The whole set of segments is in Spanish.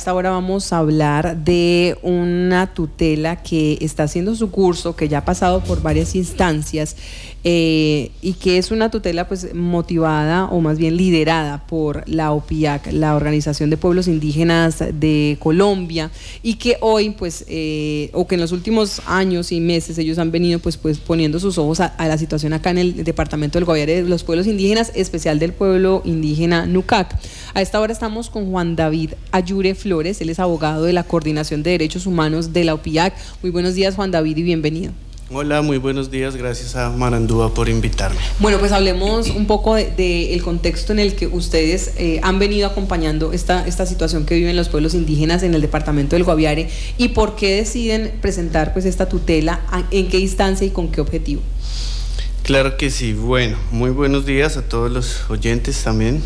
esta hora vamos a hablar de una tutela que está haciendo su curso, que ya ha pasado por varias instancias y que es una tutela pues motivada o más bien liderada por la OPIAC, la Organización de Pueblos Indígenas de Colombia, y que hoy pues o que en los últimos años y meses ellos han venido pues poniendo sus ojos a la situación acá en el departamento del Guaviare de los pueblos indígenas, especial del pueblo indígena Nucac. A esta hora estamos con Juan David Ayure Flores, él es abogado de la Coordinación de Derechos Humanos de la OPIAC. Muy buenos días, Juan David, y bienvenido. Hola, muy buenos días, gracias a Marandúa por invitarme. Bueno, pues hablemos un poco del contexto en el que ustedes han venido acompañando esta situación que viven los pueblos indígenas en el departamento del Guaviare, y por qué deciden presentar pues esta tutela, en qué instancia y con qué objetivo. Claro que sí. Bueno, muy buenos días a todos los oyentes también.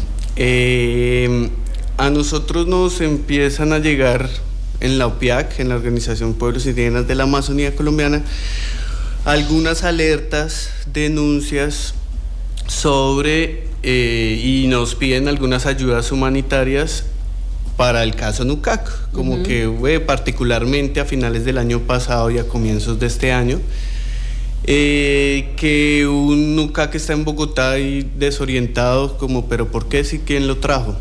A nosotros nos empiezan a llegar en la OPIAC, en la Organización Pueblos Indígenas de la Amazonía Colombiana, algunas alertas, denuncias sobre y nos piden algunas ayudas humanitarias para el caso Nucac, como que particularmente a finales del año pasado y a comienzos de este año, que un Nucac está en Bogotá y desorientado, como pero ¿por qué? ¿Sí? ¿Quién lo trajo?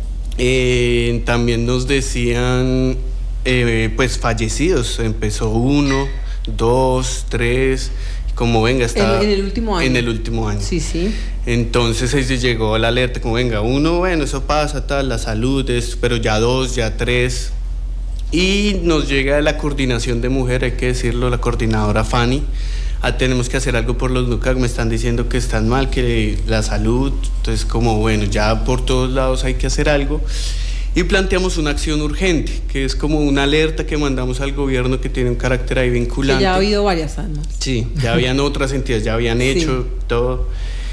También nos decían pues fallecidos, empezó 1, 2, 3, como venga, está en el último año. En el último año. Sí, sí. Entonces ahí se llegó la alerta, como venga, 1, bueno, eso pasa, tal, la salud, pero ya 2, ya 3. Y nos llega la coordinación de mujer, hay que decirlo, la coordinadora Fanny. Tenemos que hacer algo por los Nucac, me están diciendo que están mal, que la salud, entonces como bueno, ya por todos lados hay que hacer algo. Y planteamos una acción urgente, que es como una alerta que mandamos al gobierno que tiene un carácter ahí vinculante. Que ya ha habido varias almas. Sí, ya habían otras entidades, ya habían hecho todo.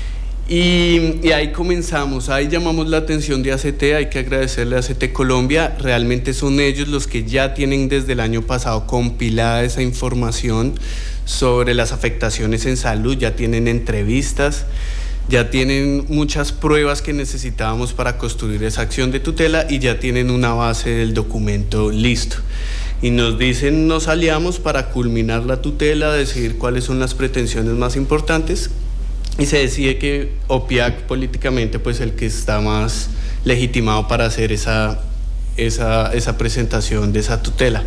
Y ahí comenzamos, ahí llamamos la atención de ACT, hay que agradecerle a ACT Colombia, realmente son ellos los que ya tienen desde el año pasado compilada esa información sobre las afectaciones en salud, ya tienen entrevistas, ya tienen muchas pruebas que necesitábamos para construir esa acción de tutela y ya tienen una base del documento listo. Y nos dicen, nos aliamos para culminar la tutela, decidir cuáles son las pretensiones más importantes, y se decide que OPIAC políticamente pues el que está más legitimado para hacer esa presentación de esa tutela.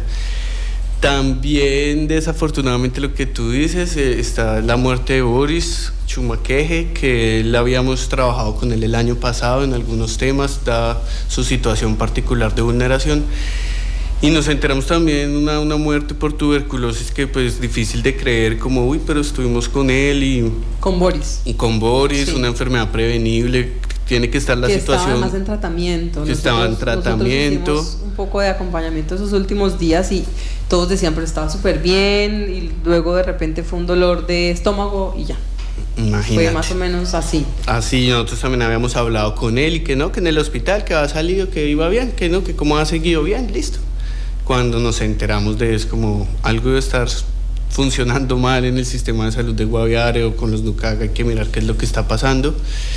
También desafortunadamente lo que tú dices, está la muerte de Boris Chumaqueje, que habíamos trabajado con él el año pasado en algunos temas, dada su situación particular de vulneración. Y nos enteramos también una muerte por tuberculosis que pues difícil de creer, como uy, pero estuvimos con él y... Con Boris. Y con Boris, sí. Una enfermedad prevenible, tiene que estar la que situación... Que estaba más en tratamiento. Que estaba en tratamiento. Nosotros hicimos un poco de acompañamiento esos últimos días y todos decían, pero estaba súper bien, y luego de repente fue un dolor de estómago y ya. Imagínate. Fue más o menos así. Así, nosotros también habíamos hablado con él y que no, que en el hospital, que había salido, que iba bien, que no, que cómo ha seguido bien, listo. Cuando nos enteramos de eso, como algo debe estar funcionando mal en el sistema de salud de Guaviare o con los Nucac, hay que mirar qué es lo que está pasando.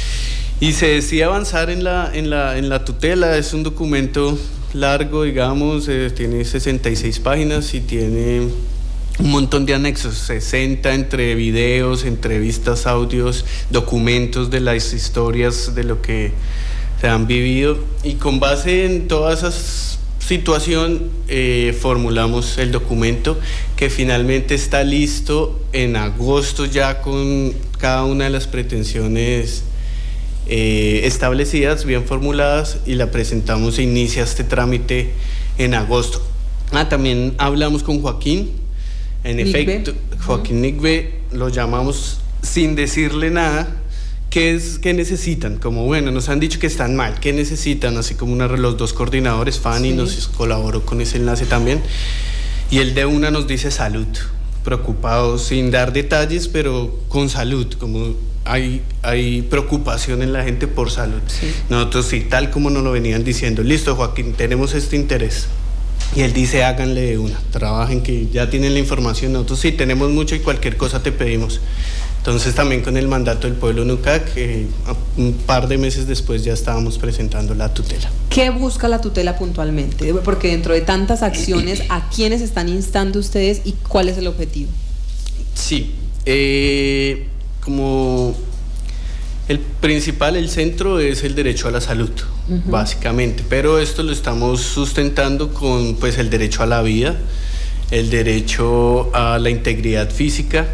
Y se decía avanzar en la tutela. Es un documento largo, digamos, tiene 66 páginas y tiene un montón de anexos, 60 entre videos, entrevistas, audios, documentos de las historias de lo que se han vivido, y con base en todas esas situación formulamos el documento que finalmente está listo en agosto, ya con cada una de las pretensiones establecidas, bien formuladas, y la presentamos e inicia este trámite en agosto. También hablamos con Joaquín, en efecto, Joaquín Nigbe, lo llamamos sin decirle nada. ¿Qué necesitan? Como bueno, nos han dicho que están mal, ¿qué necesitan? Así como los dos coordinadores, Fanny, sí, nos colaboró con ese enlace también, y el de una nos dice salud, preocupados, sin dar detalles, pero con salud, como hay preocupación en la gente por salud. Sí. Nosotros sí, tal como nos lo venían diciendo, listo Joaquín, tenemos este interés. Y él dice, háganle de una, trabajen, que ya tienen la información. Nosotros sí, tenemos mucho y cualquier cosa te pedimos. Entonces también con el mandato del pueblo Nucac, un par de meses después ya estábamos presentando la tutela. ¿Qué busca la tutela puntualmente? Porque dentro de tantas acciones, ¿a quiénes están instando ustedes y cuál es el objetivo? Sí, como el principal, el centro es el derecho a la salud, básicamente, pero esto lo estamos sustentando con pues el derecho a la vida, el derecho a la integridad física,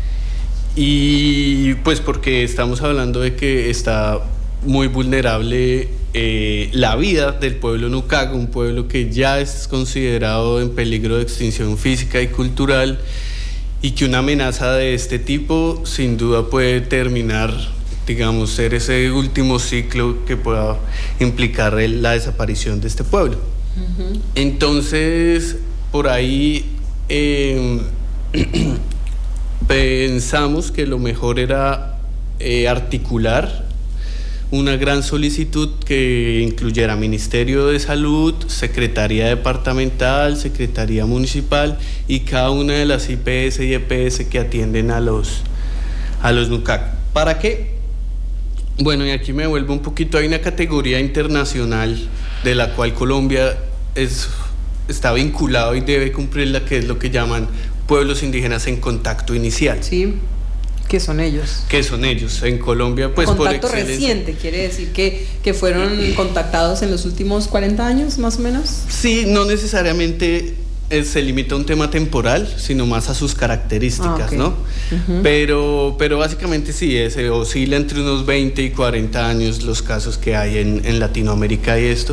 y pues porque estamos hablando de que está muy vulnerable la vida del pueblo Nucac, un pueblo que ya es considerado en peligro de extinción física y cultural, y que una amenaza de este tipo sin duda puede terminar, digamos, ser ese último ciclo que pueda implicar la desaparición de este pueblo. Entonces, por ahí pensamos que lo mejor era articular una gran solicitud que incluyera Ministerio de Salud, Secretaría Departamental, Secretaría Municipal y cada una de las IPS y EPS que atienden a los Nucac. ¿Para qué? Bueno, y aquí me vuelvo un poquito, hay una categoría internacional de la cual Colombia está vinculado y debe cumplirla, que es lo que llaman pueblos indígenas en contacto inicial. Sí, ¿qué son ellos? ¿Qué son ellos? En Colombia, pues contacto por excelencia. Reciente, quiere decir que fueron contactados en los últimos 40 años, más o menos. Sí, no necesariamente se limita a un tema temporal, sino más a sus características, ¿no? Pero básicamente sí, se oscila entre unos 20 y 40 años los casos que hay en Latinoamérica y esto.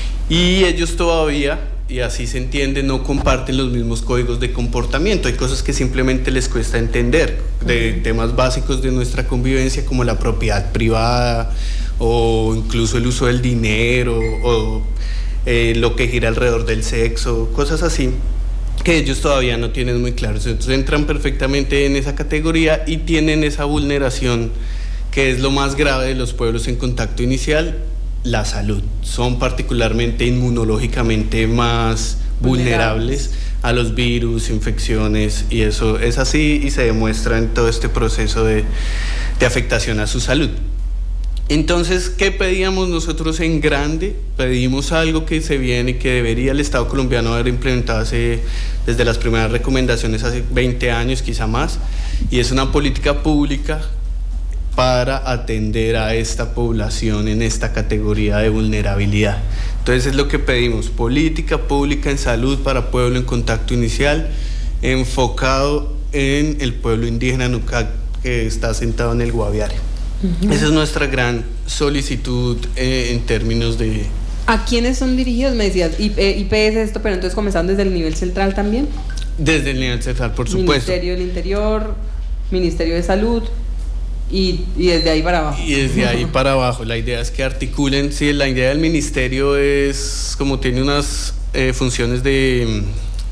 Y ellos todavía, y así se entiende, no comparten los mismos códigos de comportamiento. Hay cosas que simplemente les cuesta entender, de temas básicos de nuestra convivencia, como la propiedad privada, o incluso el uso del dinero, o lo que gira alrededor del sexo, cosas así, que ellos todavía no tienen muy claros. Entonces entran perfectamente en esa categoría y tienen esa vulneración, que es lo más grave de los pueblos en contacto inicial, la salud. Son particularmente inmunológicamente más vulnerables a los virus, infecciones, y eso es así y se demuestra en todo este proceso de afectación a su salud. Entonces, ¿qué pedíamos nosotros en grande? Pedimos algo que se viene y que debería el Estado colombiano haber implementado desde las primeras recomendaciones hace 20 años, quizá más, y es una política pública para atender a esta población en esta categoría de vulnerabilidad. Entonces es lo que pedimos: política pública en salud para pueblo en contacto inicial, enfocado en el pueblo indígena Nucac, que está asentado en el Guaviare. Esa es nuestra gran solicitud en términos de... ¿A quiénes son dirigidos? Me decías, IPS esto, pero entonces comenzando desde el nivel central también. Desde el nivel central, por supuesto. Ministerio del Interior, Ministerio de Salud, y desde ahí para abajo. Y desde ahí para abajo. La idea es que articulen, sí, la idea del ministerio es, como tiene unas funciones de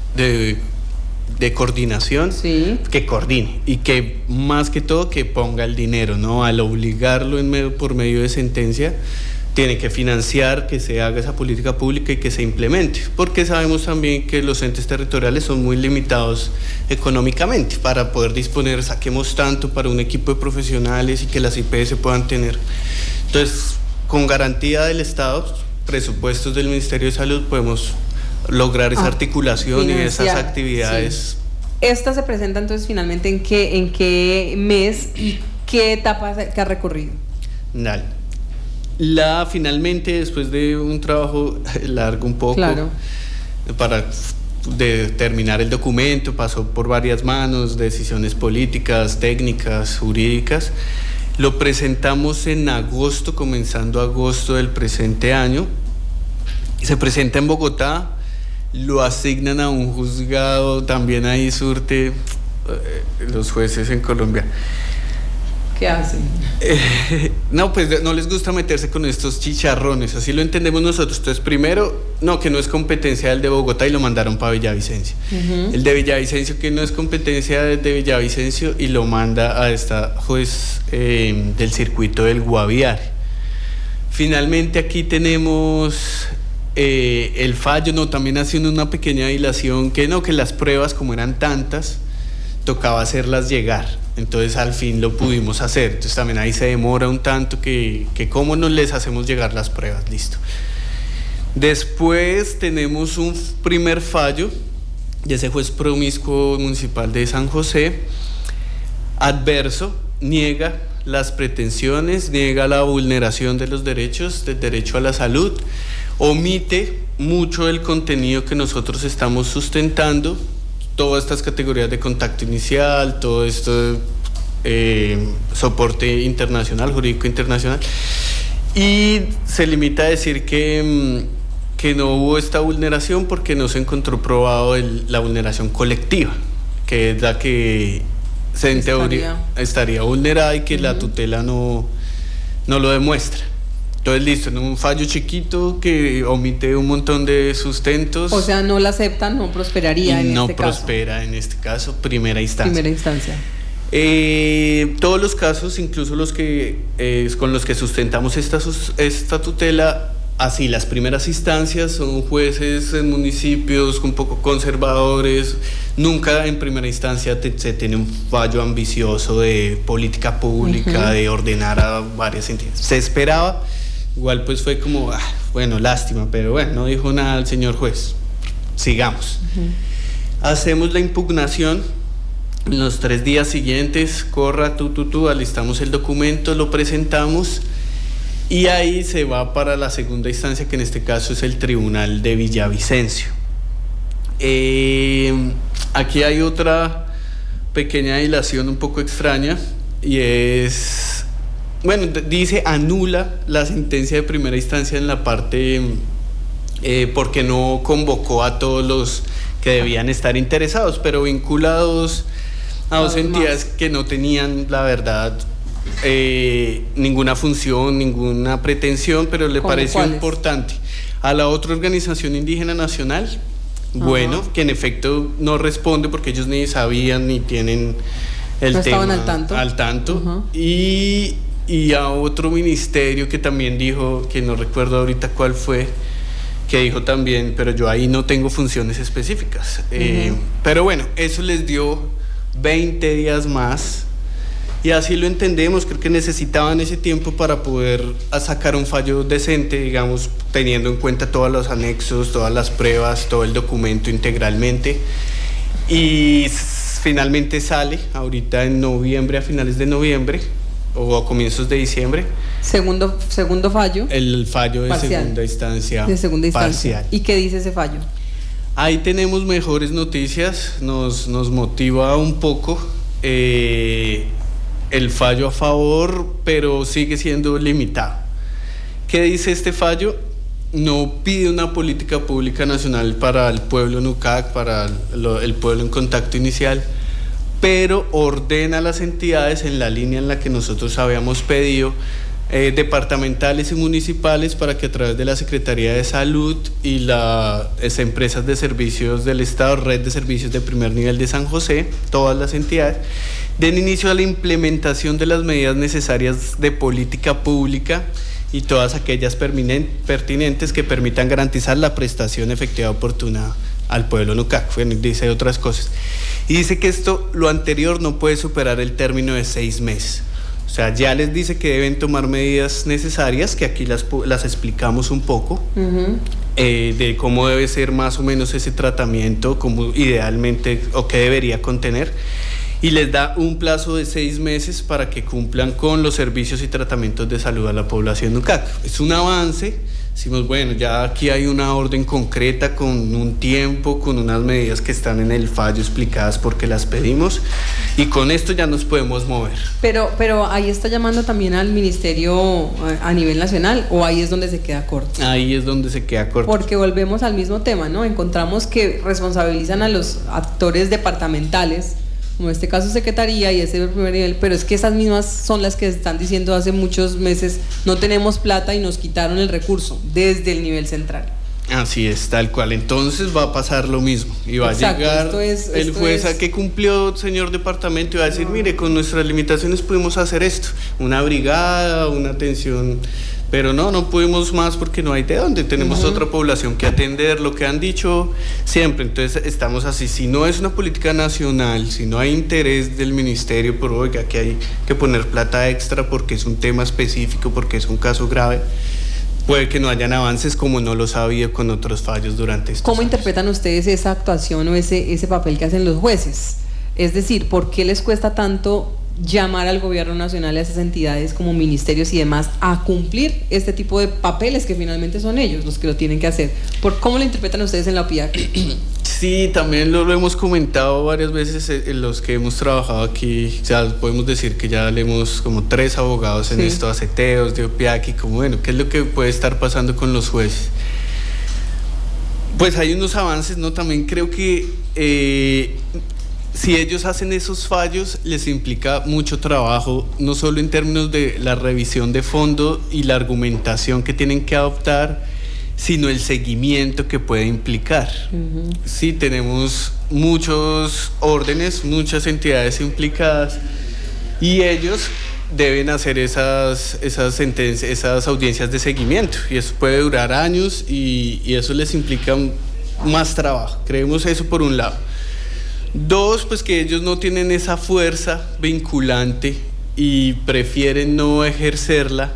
coordinación, sí, que coordine y que más que todo que ponga el dinero, ¿no? Al obligarlo por medio de sentencia, tiene que financiar que se haga esa política pública y que se implemente, porque sabemos también que los entes territoriales son muy limitados económicamente para poder disponer, saquemos tanto para un equipo de profesionales y que las IPS puedan tener. Entonces, con garantía del Estado, presupuestos del Ministerio de Salud, podemos lograr esa articulación y esas actividades. Sí. ¿Esta se presenta entonces finalmente en qué mes y qué etapa que ha recorrido? Dale. Finalmente, después de un trabajo largo un poco, claro, para terminar el documento, pasó por varias manos, decisiones políticas, técnicas, jurídicas. Lo presentamos en agosto, comenzando agosto del presente año. Se presenta en Bogotá, lo asignan a un juzgado, también ahí surte los jueces en Colombia. ¿Qué hacen? No, pues no les gusta meterse con estos chicharrones, así lo entendemos nosotros. Entonces, primero, no, que no es competencia del de Bogotá y lo mandaron para Villavicencio. El de Villavicencio, que no es competencia de Villavicencio, y lo manda a esta juez del circuito del Guaviare. Finalmente aquí tenemos el fallo, no, también haciendo una pequeña dilación, que no, que las pruebas como eran tantas, tocaba hacerlas llegar. Entonces al fin lo pudimos hacer. Entonces también ahí se demora un tanto que cómo nos les hacemos llegar las pruebas, listo. Después tenemos un primer fallo de ese juez promiscuo municipal de San José, adverso, niega las pretensiones, niega la vulneración de los derechos, del derecho a la salud, omite mucho del contenido que nosotros estamos sustentando, todas estas categorías de contacto inicial, todo esto soporte internacional, jurídico internacional, y se limita a decir que no hubo esta vulneración porque no se encontró probado la vulneración colectiva, que es la que en teoría estaría vulnerada y que la tutela no lo demuestra. Entonces, listo, en un fallo chiquito que omite un montón de sustentos. O sea, no la aceptan, no prosperaría en este caso. No prospera en este caso, primera instancia. Primera instancia. Todos los casos, incluso los que con los que sustentamos esta tutela, así las primeras instancias son jueces en municipios un poco conservadores. Nunca en primera instancia se tiene un fallo ambicioso de política pública, de ordenar a varias entidades. Se esperaba, igual pues fue como, bueno, lástima, pero bueno, no dijo nada el señor juez. Sigamos. Hacemos la impugnación. En los 3 días siguientes, corra, alistamos el documento, lo presentamos. Y ahí se va para la segunda instancia, que en este caso es el Tribunal de Villavicencio. Aquí hay otra pequeña dilación un poco extraña, y es, bueno, dice anula la sentencia de primera instancia en la parte porque no convocó a todos los que debían estar interesados, pero vinculados a dos entidades que no tenían, la verdad, ninguna función, ninguna pretensión, pero le pareció importante. A la otra organización indígena nacional, bueno, que en efecto no responde porque ellos ni sabían ni tienen el tema al tanto. Y a otro ministerio que también dijo, que no recuerdo ahorita cuál fue, que dijo también, pero yo ahí no tengo funciones específicas. Pero bueno, eso les dio 20 días más. Y así lo entendemos, creo que necesitaban ese tiempo para poder sacar un fallo decente, digamos, teniendo en cuenta todos los anexos, todas las pruebas, todo el documento integralmente. Y finalmente sale ahorita en noviembre, a finales de noviembre o a comienzos de diciembre. Segundo fallo. El fallo de parcial. segunda instancia. De segunda instancia. Parcial. ¿Y qué dice ese fallo? Ahí tenemos mejores noticias, nos motiva un poco. El fallo a favor, pero sigue siendo limitado. ¿Qué dice este fallo? No pide una política pública nacional para el pueblo Nucac, para el pueblo en contacto inicial, pero ordena a las entidades en la línea en la que nosotros habíamos pedido, departamentales y municipales, para que a través de la Secretaría de Salud y las empresas de servicios del Estado, red de servicios de primer nivel de San José, todas las entidades, den inicio a la implementación de las medidas necesarias de política pública y todas aquellas pertinentes que permitan garantizar la prestación efectiva oportuna al pueblo Nucac. Bueno, dice otras cosas. Y dice que lo anterior no puede superar el término de 6 meses. O sea, ya les dice que deben tomar medidas necesarias, que aquí las explicamos un poco, de cómo debe ser más o menos ese tratamiento, cómo idealmente o qué debería contener, y les da un plazo de 6 meses para que cumplan con los servicios y tratamientos de salud a la población Nucac. Es un avance. Decimos, bueno, ya aquí hay una orden concreta con un tiempo, con unas medidas que están en el fallo explicadas porque las pedimos, y con esto ya nos podemos mover. Pero ahí está llamando también al ministerio a nivel nacional, ¿o ahí es donde se queda corto? Ahí es donde se queda corto. Porque volvemos al mismo tema, ¿no? Encontramos que responsabilizan a los actores departamentales, como en este caso Secretaría y ese primer nivel, pero es que esas mismas son las que están diciendo hace muchos meses, no tenemos plata y nos quitaron el recurso desde el nivel central. Así es, tal cual. Entonces va a pasar lo mismo y va a llegar el juez a que cumplió, señor departamento, y va a decir, mire, con nuestras limitaciones pudimos hacer esto, una brigada, una atención Pero no pudimos más porque no hay de dónde, tenemos otra población que atender, lo que han dicho siempre, entonces estamos así, si no es una política nacional, si no hay interés del ministerio por, oiga, que hay que poner plata extra porque es un tema específico, porque es un caso grave, puede que no hayan avances como no los ha habido con otros fallos durante estos ¿Cómo años. interpretan ustedes esa actuación o ese papel que hacen los jueces? Es decir, ¿por qué les cuesta tanto llamar al gobierno nacional y a esas entidades como ministerios y demás a cumplir este tipo de papeles que finalmente son ellos los que lo tienen que hacer? ¿Cómo lo interpretan ustedes en la OPIAC? Sí, también lo hemos comentado varias veces en los que hemos trabajado aquí. O sea, podemos decir que ya leemos como 3 abogados en esto, aceteos, de OPIAC, y como, bueno, ¿qué es lo que puede estar pasando con los jueces? Pues hay unos avances, ¿no? También creo que si ellos hacen esos fallos, les implica mucho trabajo, no solo en términos de la revisión de fondo y la argumentación que tienen que adoptar, sino el seguimiento que puede implicar. Sí, tenemos muchos órdenes, muchas entidades implicadas, y ellos deben hacer esas sentencias, esas audiencias de seguimiento, y eso puede durar años, y eso les implica más trabajo. Creemos eso por un lado. 2, pues que ellos no tienen esa fuerza vinculante y prefieren no ejercerla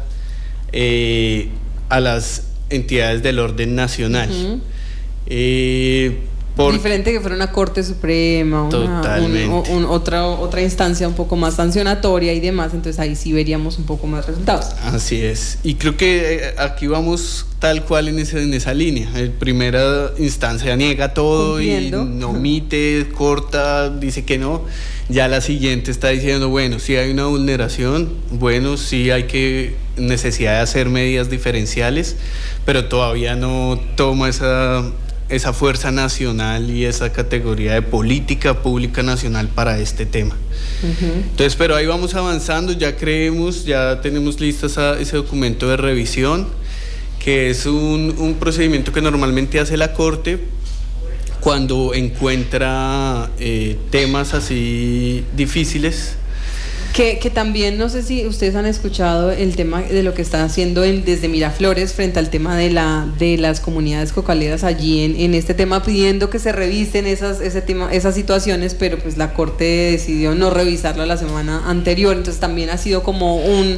a las entidades del orden nacional. Diferente que fuera una Corte Suprema, otra instancia un poco más sancionatoria y demás, entonces ahí sí veríamos un poco más resultados. Así es, y creo que aquí vamos tal cual en esa línea. En primera instancia niega todo y no omite, corta, dice que no. Ya la siguiente está diciendo, bueno, sí hay una vulneración, bueno, sí hay necesidad de hacer medidas diferenciales, pero todavía no toma esa fuerza nacional y esa categoría de política pública nacional para este tema. Entonces, pero ahí vamos avanzando, ya tenemos listo ese documento de revisión, que es un procedimiento que normalmente hace la Corte cuando encuentra temas así difíciles. Que también, no sé si ustedes han escuchado el tema de lo que están haciendo desde Miraflores frente al tema de las comunidades cocaleras allí en este tema, pidiendo que se revisen esas situaciones, pero pues la Corte decidió no revisarlo la semana anterior, entonces también ha sido como un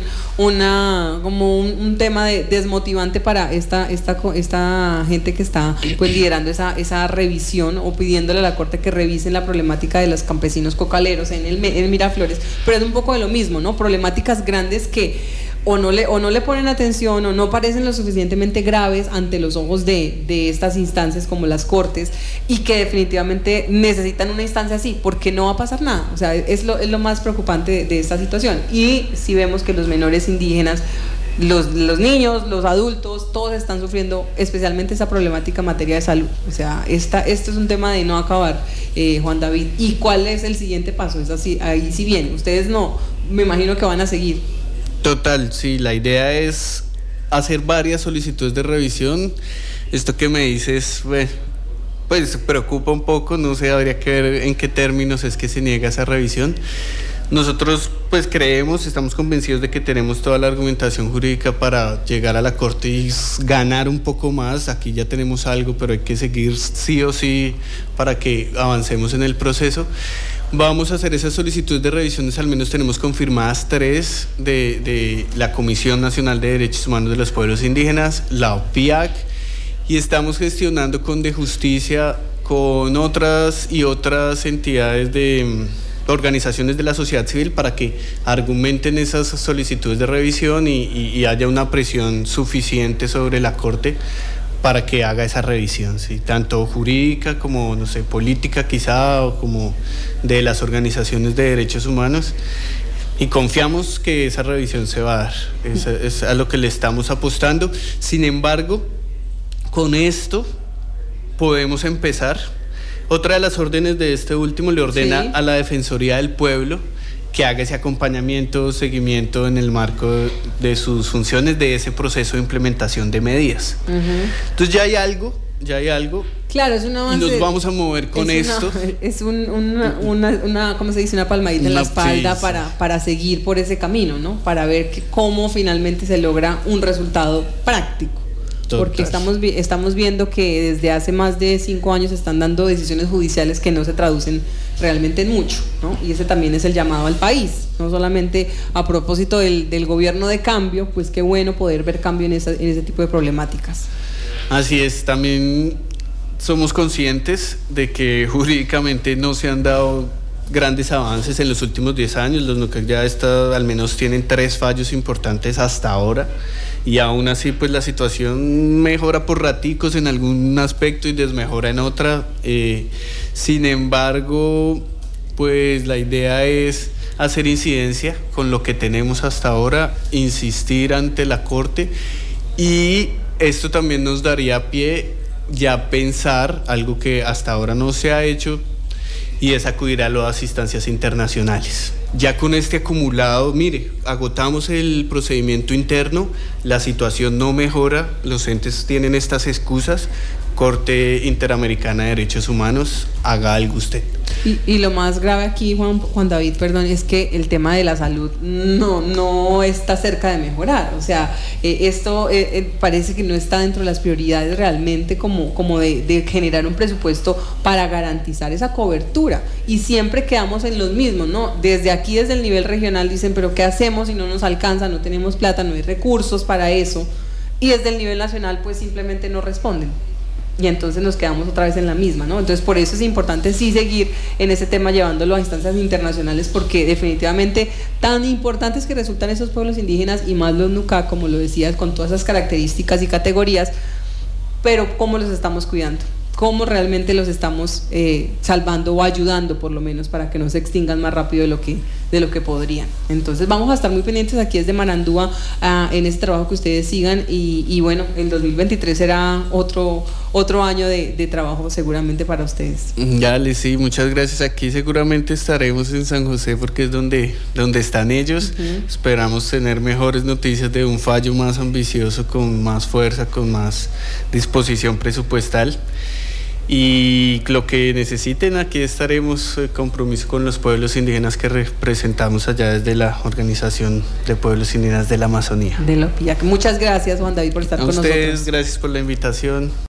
tema desmotivante para esta gente que está pues liderando esa revisión o pidiéndole a la Corte que revisen la problemática de los campesinos cocaleros en Miraflores, pero es un poco de lo mismo, ¿no? Problemáticas grandes que o no le ponen atención o no parecen lo suficientemente graves ante los ojos de estas instancias como las Cortes, y que definitivamente necesitan una instancia así, porque no va a pasar nada. O sea, es lo más preocupante de esta situación. Y si vemos que los menores indígenas, los niños, los adultos, todos están sufriendo especialmente esa problemática en materia de salud. O sea, esto es un tema de no acabar, Juan David. ¿Y cuál es el siguiente paso? Es así, ahí sí bien, ustedes no, me imagino que van a seguir. Total, sí, la idea es hacer varias solicitudes de revisión. Esto que me dices, pues preocupa un poco, no sé, habría que ver en qué términos es que se niega esa revisión. Nosotros pues estamos convencidos de que tenemos toda la argumentación jurídica para llegar a la Corte y ganar un poco más. Aquí ya tenemos algo, pero hay que seguir sí o sí para que avancemos en el proceso. Vamos a hacer esas solicitudes de revisiones, al menos tenemos confirmadas 3 de la Comisión Nacional de Derechos Humanos de los Pueblos Indígenas, la OPIAC, y estamos gestionando con De Justicia, con otras entidades de organizaciones de la sociedad civil para que argumenten esas solicitudes de revisión y haya una presión suficiente sobre la Corte para que haga esa revisión, ¿sí? Tanto jurídica como, no sé, política quizá, o como de las organizaciones de derechos humanos, y confiamos que esa revisión se va a dar, es a lo que le estamos apostando. Sin embargo, con esto podemos empezar. Otra de las órdenes de este último le ordena a la Defensoría del Pueblo que haga ese acompañamiento, seguimiento en el marco de sus funciones de ese proceso de implementación de medidas. Entonces ya hay algo Claro, es un avance. Y nos vamos a mover con esto. Es una, ¿cómo se dice? Una palmadita en la espalda para seguir por ese camino, ¿no? Para ver cómo finalmente se logra un resultado práctico. Total. Porque estamos viendo que desde hace más de 5 años se están dando decisiones judiciales que no se traducen realmente en mucho, ¿no? Y ese también es el llamado al país, no solamente a propósito del gobierno de cambio, pues qué bueno poder ver cambio en ese tipo de problemáticas. Así es, también somos conscientes de que jurídicamente no se han dado grandes avances en los últimos 10 años, los NUCAC ya al menos tienen 3 fallos importantes hasta ahora, y aún así pues la situación mejora por raticos en algún aspecto y desmejora en otra. Sin embargo, pues la idea es hacer incidencia con lo que tenemos hasta ahora, insistir ante la Corte, y esto también nos daría pie ya a pensar algo que hasta ahora no se ha hecho, y es acudir a las instancias internacionales. Ya con este acumulado, mire, agotamos el procedimiento interno, la situación no mejora, los entes tienen estas excusas. Corte Interamericana de Derechos Humanos, haga algo usted. Y lo más grave aquí, Juan David, perdón, es que el tema de la salud no está cerca de mejorar. O sea, esto parece que no está dentro de las prioridades realmente como de generar un presupuesto para garantizar esa cobertura. Y siempre quedamos en los mismos, ¿no? Desde aquí, desde el nivel regional, dicen, pero ¿qué hacemos si no nos alcanza? No tenemos plata, no hay recursos para eso. Y desde el nivel nacional, pues simplemente no responden. Y entonces nos quedamos otra vez en la misma, ¿no? Entonces por eso es importante sí seguir en ese tema, llevándolo a instancias internacionales, porque definitivamente tan importantes que resultan esos pueblos indígenas y más los NUCAC, como lo decías, con todas esas características y categorías, pero ¿cómo los estamos cuidando? ¿Cómo realmente los estamos salvando o ayudando por lo menos para que no se extingan más rápido de lo que podrían? Entonces vamos a estar muy pendientes aquí desde Marandúa en ese trabajo que ustedes sigan, y bueno, el 2023 será otro año de trabajo seguramente para ustedes. Dale, sí, muchas gracias. Aquí seguramente estaremos en San José porque es donde están ellos. Esperamos tener mejores noticias de un fallo más ambicioso, con más fuerza, con más disposición presupuestal. Y lo que necesiten, aquí estaremos, compromiso con los pueblos indígenas que representamos allá desde la Organización de Pueblos Indígenas de la Amazonía. De la OPIAC. Muchas gracias, Juan David, por estar con nosotros. A ustedes, gracias por la invitación.